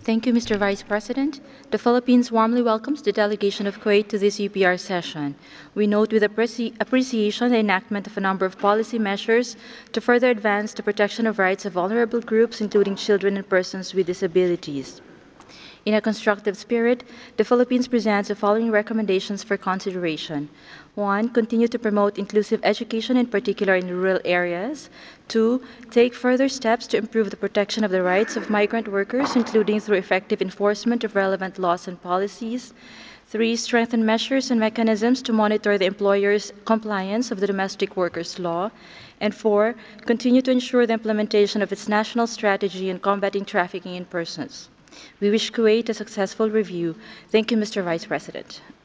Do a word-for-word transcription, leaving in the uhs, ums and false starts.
Thank you, Mister Vice President. The Philippines warmly welcomes the delegation of Kuwait to this U P R session. We note with appreci- appreciation the enactment of a number of policy measures to further advance the protection of rights of vulnerable groups, including children and persons with disabilities. In a constructive spirit, the Philippines presents the following recommendations for consideration. One, continue to promote inclusive education, in particular in rural areas. Two, take further steps to improve the protection of the rights of migrant workers, including through effective enforcement of relevant laws and policies. Three, strengthen measures and mechanisms to monitor the employer's compliance of the domestic workers law. And four, continue to ensure the implementation of its national strategy in combating trafficking in persons. We wish Kuwait a successful review. Thank you, Mister Vice President.